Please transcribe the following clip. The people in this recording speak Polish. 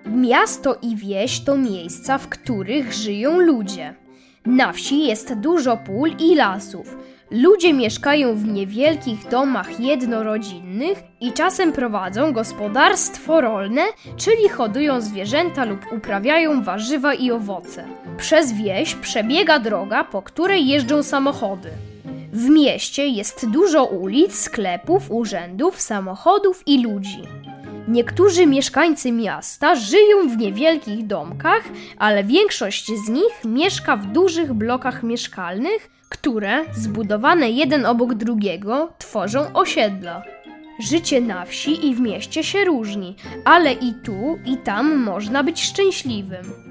Miasto i wieś to miejsca, w których żyją ludzie. Na wsi jest dużo pól i lasów. Ludzie mieszkają w niewielkich domach jednorodzinnych i czasem prowadzą gospodarstwo rolne, czyli hodują zwierzęta lub uprawiają warzywa i owoce. Przez wieś przebiega droga, po której jeżdżą samochody. W mieście jest dużo ulic, sklepów, urzędów, samochodów i ludzi. Niektórzy mieszkańcy miasta żyją w niewielkich domkach, ale większość z nich mieszka w dużych blokach mieszkalnych, które, zbudowane jeden obok drugiego, tworzą osiedla. Życie na wsi i w mieście się różni, ale i tu, i tam można być szczęśliwym.